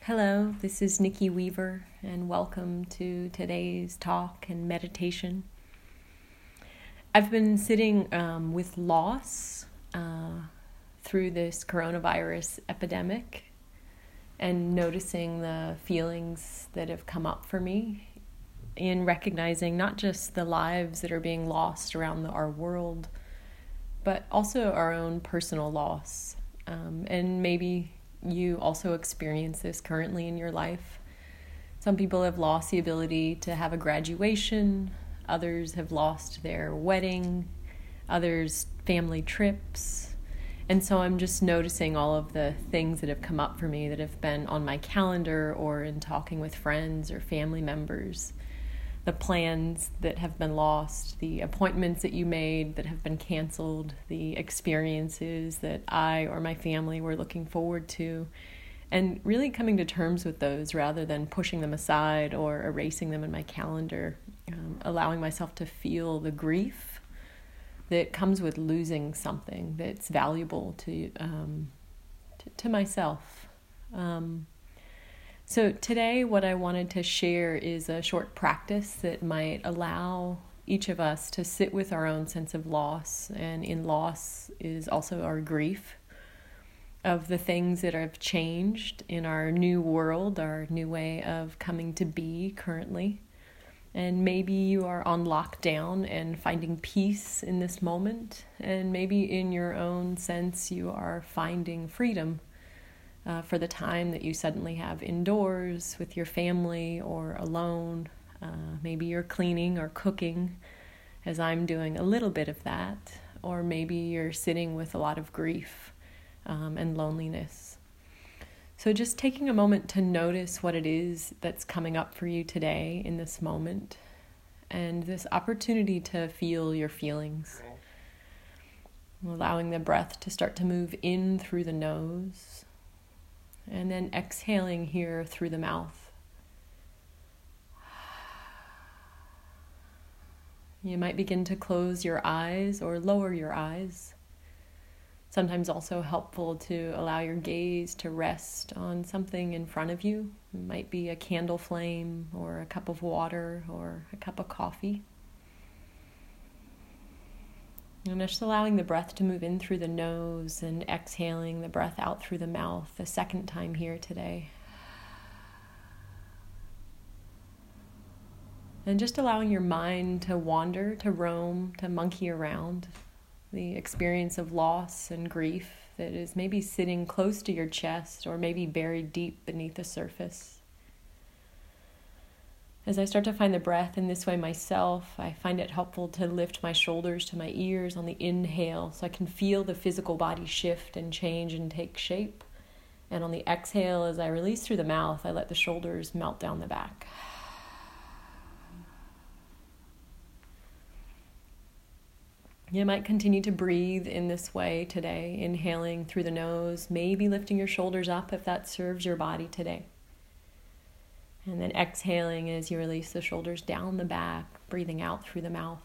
Hello, this is Nikki Weaver, and welcome to today's talk and meditation. I've been sitting with loss through this coronavirus epidemic and noticing the feelings that have come up for me in recognizing not just the lives that are being lost around our world, but also our own personal loss. And maybe you also experience this currently in your life. Some people have lost the ability to have a graduation, others have lost their wedding, others family trips. And so I'm just noticing all of the things that have come up for me that have been on my calendar or in talking with friends or family members. The plans that have been lost, the appointments that you made that have been canceled, the experiences that I or my family were looking forward to, and really coming to terms with those rather than pushing them aside or erasing them in my calendar, allowing myself to feel the grief that comes with losing something that's valuable to myself. So today what I wanted to share is a short practice that might allow each of us to sit with our own sense of loss, and in loss is also our grief of the things that have changed in our new world, our new way of coming to be currently. And maybe you are on lockdown and finding peace in this moment, and maybe in your own sense you are finding freedom for the time that you suddenly have indoors with your family or alone. Maybe you're cleaning or cooking, as I'm doing a little bit of that. Or maybe you're sitting with a lot of grief and loneliness. So just taking a moment to notice what it is that's coming up for you today in this moment, and this opportunity to feel your feelings. Allowing the breath to start to move in through the nose, and then exhaling here through the mouth. You might begin to close your eyes or lower your eyes. Sometimes also helpful to allow your gaze to rest on something in front of you. It might be a candle flame or a cup of water or a cup of coffee. And just allowing the breath to move in through the nose and exhaling the breath out through the mouth a second time here today. And just allowing your mind to wander, to roam, to monkey around the experience of loss and grief that is maybe sitting close to your chest or maybe buried deep beneath the surface. As I start to find the breath in this way myself, I find it helpful to lift my shoulders to my ears on the inhale so I can feel the physical body shift and change and take shape. And on the exhale, as I release through the mouth, I let the shoulders melt down the back. You might continue to breathe in this way today, inhaling through the nose, maybe lifting your shoulders up if that serves your body today. And then exhaling as you release the shoulders down the back, breathing out through the mouth.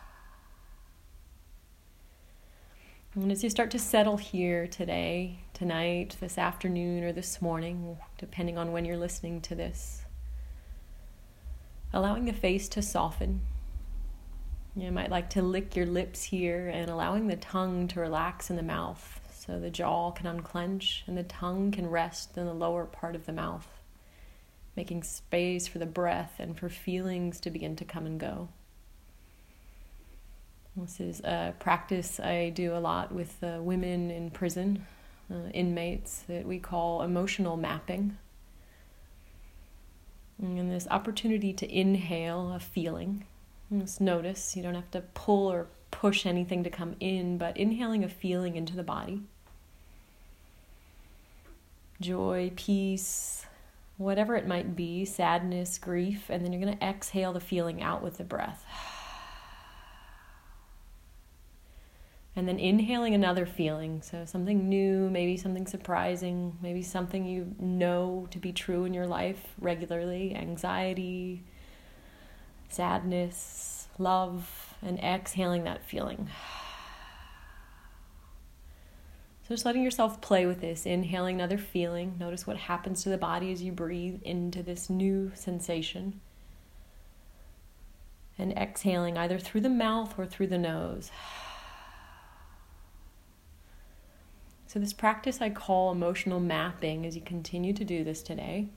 And as you start to settle here today, tonight, this afternoon, or this morning, depending on when you're listening to this, allowing the face to soften. You might like to lick your lips here and allowing the tongue to relax in the mouth so the jaw can unclench and the tongue can rest in the lower part of the mouth, making space for the breath and for feelings to begin to come and go. This is a practice I do a lot with women in prison, inmates, that we call emotional mapping. And this opportunity to inhale a feeling. Just notice, you don't have to pull or push anything to come in, but inhaling a feeling into the body. Joy, peace, whatever it might be, sadness, grief, and then you're going to exhale the feeling out with the breath. And then inhaling another feeling, so something new, maybe something surprising, maybe something you know to be true in your life regularly, anxiety, sadness, love, and exhaling that feeling. So just letting yourself play with this, inhaling another feeling. Notice what happens to the body as you breathe into this new sensation. And exhaling either through the mouth or through the nose. So this practice I call emotional mapping as you continue to do this today.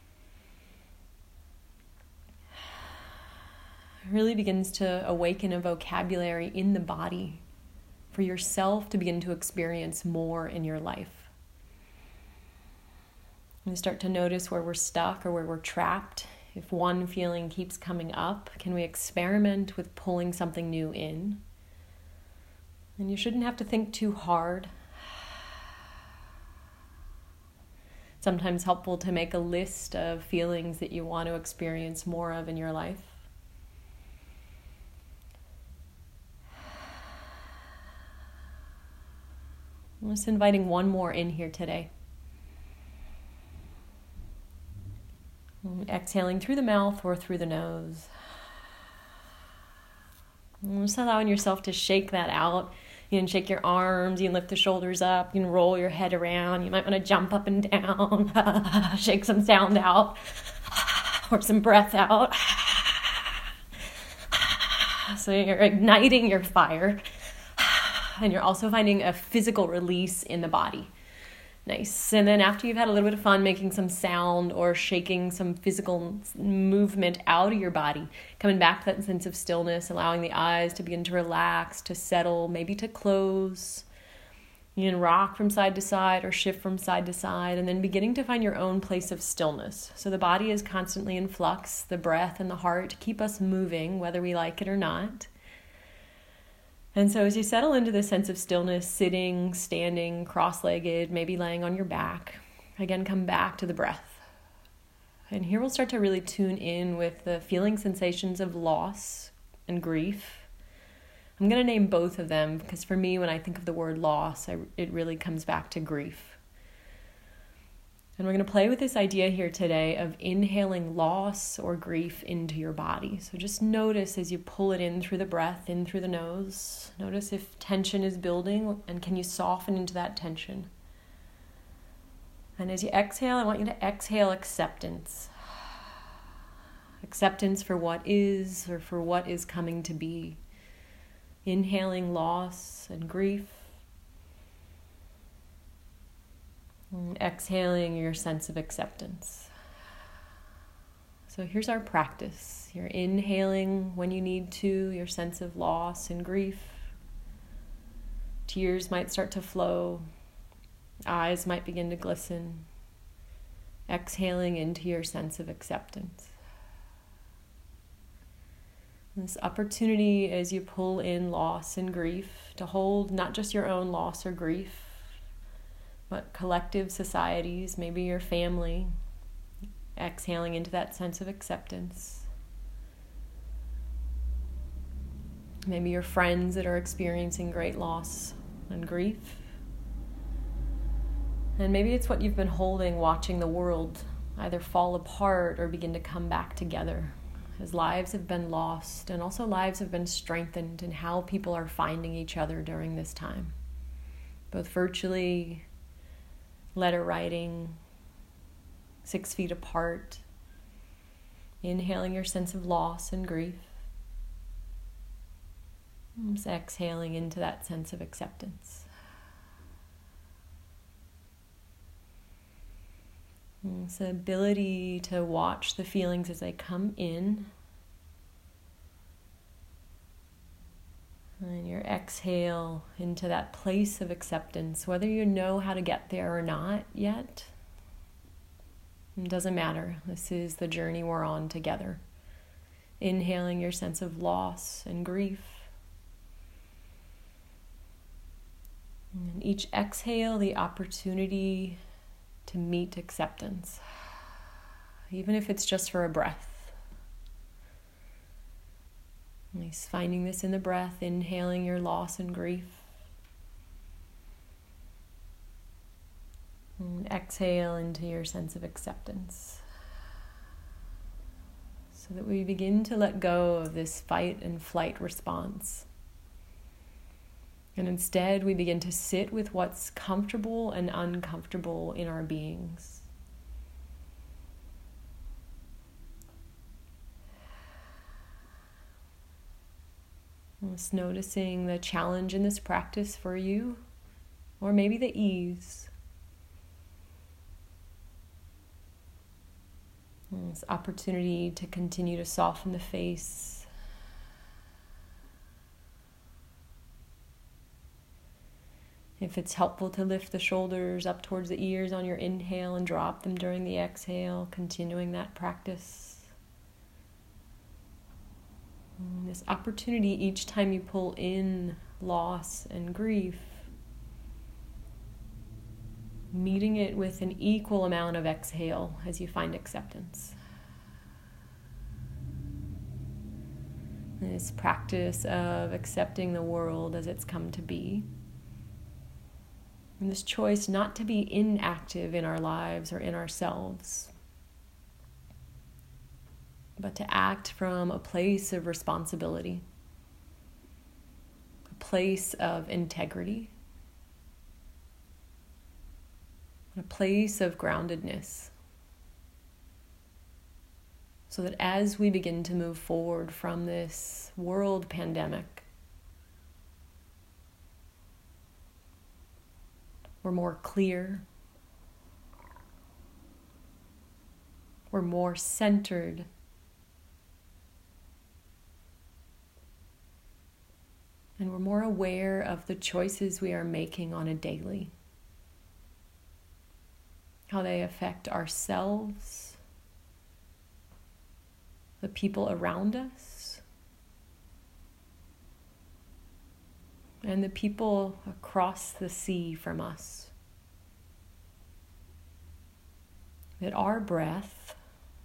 It really begins to awaken a vocabulary in the body for yourself to begin to experience more in your life. And start to notice where we're stuck or where we're trapped. If one feeling keeps coming up, can we experiment with pulling something new in? And you shouldn't have to think too hard. Sometimes helpful to make a list of feelings that you want to experience more of in your life. I'm just inviting one more in here today. Exhaling through the mouth or through the nose. And just allowing yourself to shake that out. You can shake your arms, you can lift the shoulders up, you can roll your head around, you might want to jump up and down, shake some sound out, or some breath out. So you're igniting your fire. And you're also finding a physical release in the body. Nice. And then after you've had a little bit of fun making some sound or shaking some physical movement out of your body, coming back to that sense of stillness, allowing the eyes to begin to relax, to settle, maybe to close. You can rock from side to side or shift from side to side, and then beginning to find your own place of stillness. So the body is constantly in flux, the breath and the heart keep us moving, whether we like it or not. And so as you settle into this sense of stillness, sitting, standing, cross-legged, maybe laying on your back, again, come back to the breath. And here we'll start to really tune in with the feeling sensations of loss and grief. I'm going to name both of them because for me, when I think of the word loss, it really comes back to grief. And we're going to play with this idea here today of inhaling loss or grief into your body. So just notice as you pull it in through the breath, in through the nose. Notice if tension is building and can you soften into that tension. And as you exhale, I want you to exhale acceptance. Acceptance for what is or for what is coming to be. Inhaling loss and grief. And exhaling your sense of acceptance. So here's our practice. You're inhaling when you need to, your sense of loss and grief. Tears might start to flow. Eyes might begin to glisten. Exhaling into your sense of acceptance. This opportunity as you pull in loss and grief to hold not just your own loss or grief, but collective societies, maybe your family, exhaling into that sense of acceptance. Maybe your friends that are experiencing great loss and grief. And maybe it's what you've been holding, watching the world either fall apart or begin to come back together as lives have been lost and also lives have been strengthened in how people are finding each other during this time, both virtually, letter writing, 6 feet apart, inhaling your sense of loss and grief, just exhaling into that sense of acceptance. It's the ability to watch the feelings as they come in. And your exhale into that place of acceptance, whether you know how to get there or not yet, it doesn't matter. This is the journey we're on together. Inhaling your sense of loss and grief. And each exhale, the opportunity to meet acceptance, even if it's just for a breath. Nice. Finding this in the breath, inhaling your loss and grief. And exhale into your sense of acceptance. So that we begin to let go of this fight and flight response. And instead, we begin to sit with what's comfortable and uncomfortable in our beings. Just noticing the challenge in this practice for you, or maybe the ease. And this opportunity to continue to soften the face. If it's helpful to lift the shoulders up towards the ears on your inhale and drop them during the exhale, continuing that practice. And this opportunity each time you pull in loss and grief, meeting it with an equal amount of exhale as you find acceptance. This practice of accepting the world as it's come to be. And this choice not to be inactive in our lives or in ourselves, but to act from a place of responsibility, a place of integrity, a place of groundedness. So that as we begin to move forward from this world pandemic, we're more clear, we're more centered, and we're more aware of the choices we are making on a daily, how they affect ourselves, the people around us, and the people across the sea from us. That our breath,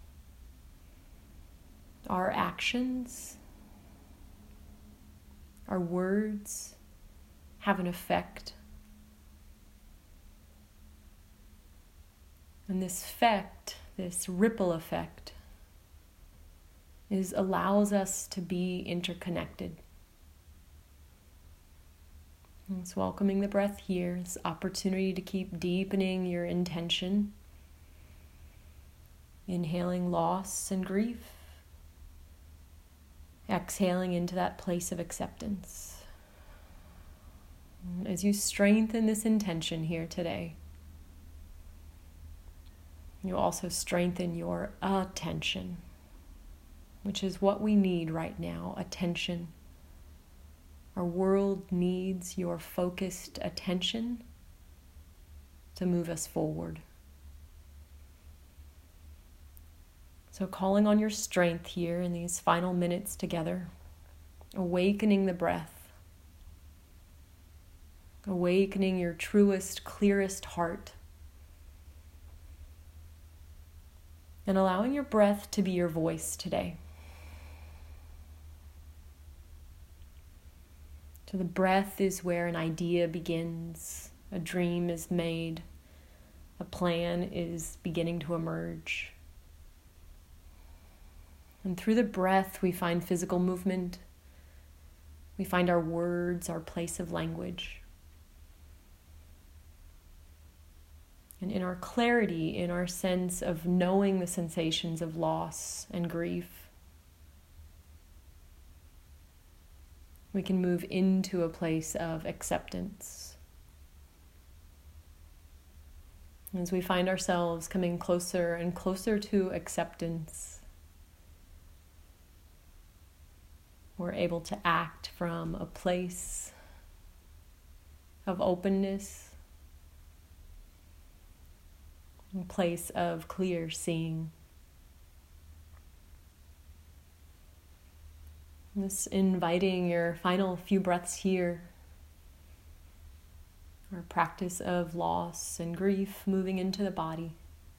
our actions, our words have an effect. And this effect, this ripple effect, allows us to be interconnected. And it's welcoming the breath here, this opportunity to keep deepening your intention, inhaling loss and grief, exhaling into that place of acceptance. As you strengthen this intention here today, you also strengthen your attention, which is what we need right now, attention. Our world needs your focused attention to move us forward. So calling on your strength here in these final minutes together, awakening the breath, awakening your truest, clearest heart, and allowing your breath to be your voice today. So the breath is where an idea begins, a dream is made, a plan is beginning to emerge. And through the breath, we find physical movement. We find our words, our place of language. And in our clarity, in our sense of knowing the sensations of loss and grief, we can move into a place of acceptance. As we find ourselves coming closer and closer to acceptance, we're able to act from a place of openness, a place of clear seeing. Just inviting your final few breaths here, our practice of loss and grief moving into the body.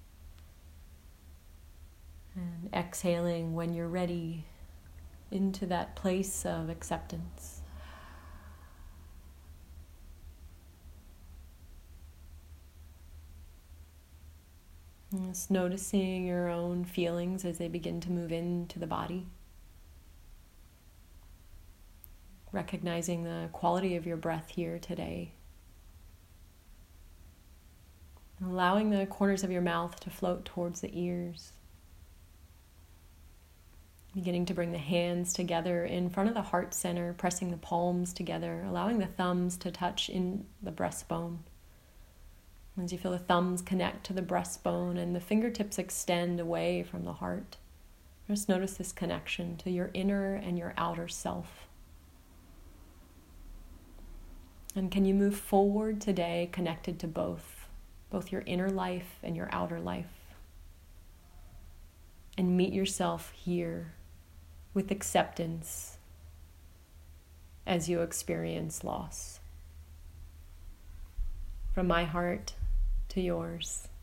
And exhaling when you're ready into that place of acceptance. And just noticing your own feelings as they begin to move into the body. recognizing the quality of your breath here today. Allowing the corners of your mouth to float towards the ears. Beginning to bring the hands together in front of the heart center, pressing the palms together, allowing the thumbs to touch in the breastbone. As you feel the thumbs connect to the breastbone and the fingertips extend away from the heart, just notice this connection to your inner and your outer self. And can you move forward today connected to both your inner life and your outer life? And meet yourself here with acceptance as you experience loss. From my heart to yours.